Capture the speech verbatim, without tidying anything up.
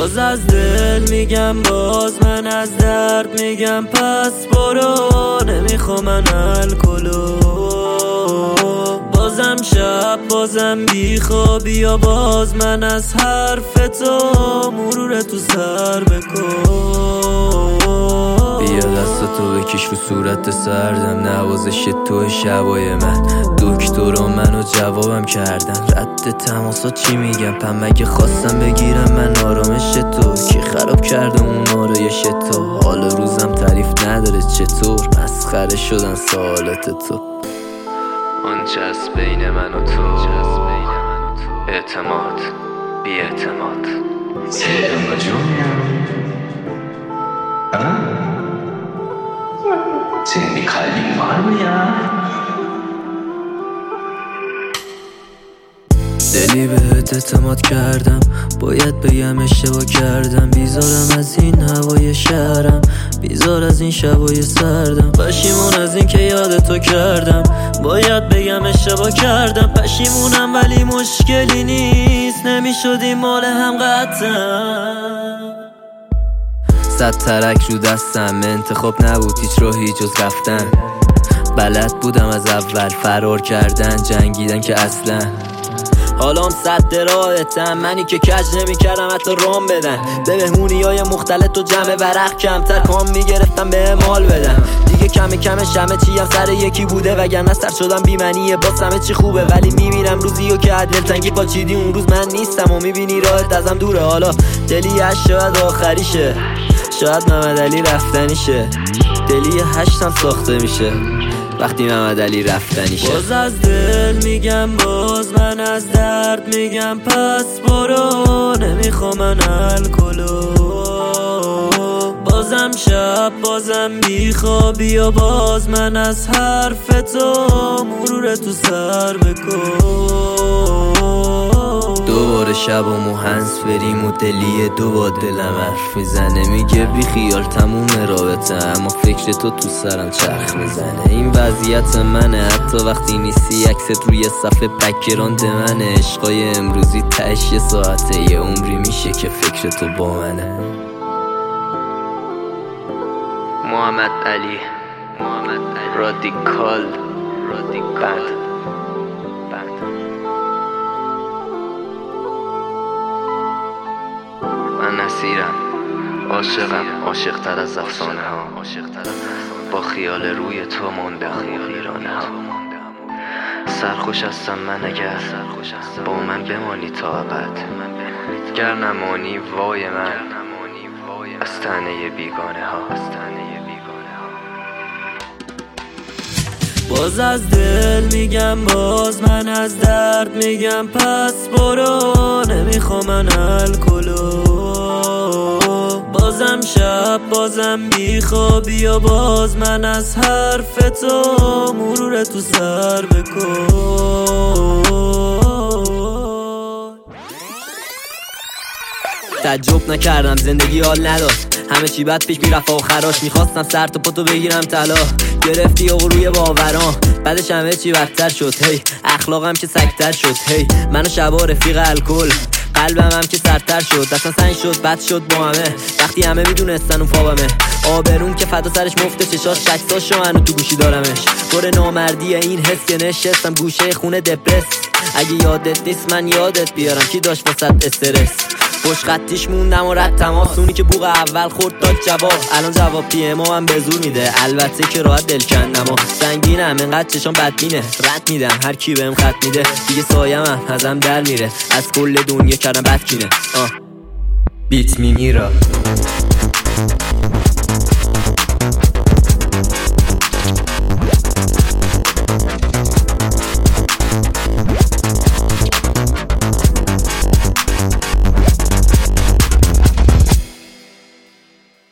باز از دل میگم، باز من از درد میگم، پس برو نمیخوام من الکلو. بازم شب بازم بیخوابی یا باز من از حرف تو مرور تو سر بکن. بیا دست تو بکش رو صورت سردم، نوازش تو شبای من. دکترا منو جوابم کردن، رد تماسا چی میگم؟ پم مگه خواستم بگیرم من آرامش تو؟ کی خراب کرده اون آرایش تو؟ حال روزم تعریف نداره چطور؟ مسخره شدن سوالات تو. آنچه از بین من و تو، اعتماد بی اعتماد. Selva Junior. Ha? Senin bir kalbin var mı ya? دلی بهت اعتماد کردم، باید بگم اشتباه کردم. بیزارم از این هوای شهرم، بیزار از این شبای سردم. پشیمون از این که یاد تو کردم، باید بگم اشتباه کردم. پشیمونم ولی مشکلی نیست، نمیشدیم مال هم قطعا. صد ترک رو دستم، انتخاب نبود هیچ راهی جز رفتن. بلد بودم از اول فرار کردن، جنگیدن که اصلا. حالا هم صد راحتم، منی که کج نمی کردم حتی رام بدن. به مهمونی های مختلط و جمع ورق کمتر کام میگرفتم به مال بدم. دیگه کم کم شمه چی هم سر یکی بوده، وگرنه سر شدم بیمنیه باز همه چی خوبه. ولی میبینم روزی و که عدل تنگی پاچیدی اون روز من نیستم و میبینی راحت ازم دوره. حالا دلی هشت شاید آخریشه، شاید محمد علی رفتنیشه. دلی هشت هم ساخته میشه وقتی محمد علی رفتنیشه. باز از دل میگم، باز من از درد میگم، پس برو نمیخوام من الکلو. بازم شب بازم بیخوابی یا باز من از حرف تو مرور تو سر بکن. دوباره شب و مو هنس بریم و دلیه دو با دلم حرف میزنه، میگه بی خیال تموم رابطه، اما فکر تو تو سرم چرخ میزنه. این وضعیت منه حتی وقتی نیستی، عکست روی صفحه بک‌گراند منه. عشقای امروزی تهش یه ساعته، یه عمری میشه که فکر تو با منه. محمد علی، محمد علی رادیکال، رادیکال من نصیرم، عاشقم، عاشق تر از افسانه ها، با خیال روی تو مونده ویرانه ها. سرخوش هستم من اگر با من بمانی تا ابد، گر نمانی وای من از طعنه بیگانه ها. باز از دل میگم، باز من از درد میگم، پس برو نمیخوام من الکلو. بازم شب بازم بیخوابی یا باز من از حرف تو مرور تو سر بکن. تعجب نکردم زندگی حال نداد، همه چی بد پیش میرفت آخراش. میخواستم سر تا پاتو بگیرم طلا، گرفتی آقا روی باورام. بعدش همه چی بدتر شد، هی اخلاقم که سگتر شد. هی منو شبا رفیق الکل، قلبم هم که سرتر شد. اصلا سنگ شد بد شد با همه، وقتی همه میدونستن اون فابمه. آبرون که فدا سرش مفته، چشاش شکساشو هنو تو گوشی دارمش. پر نامردی این حس که نشستم گوشه خونه دپرس. اگه یادت نیست من یادت بیارم کی داشت واسط استرس. خوش خطیش موندم و رد تماس، اونی که بوق اول خورد داد جواب. الان جواب پی ام هم به زور میده، البته که راحت دل کندم و سنگینم انقدر چشام بدبینه. رد میدم هر کی بهم خط میده، دیگه سایم هم ازم در میره. از کل دنیا کردم بدکینه. آه بیت میمیرا.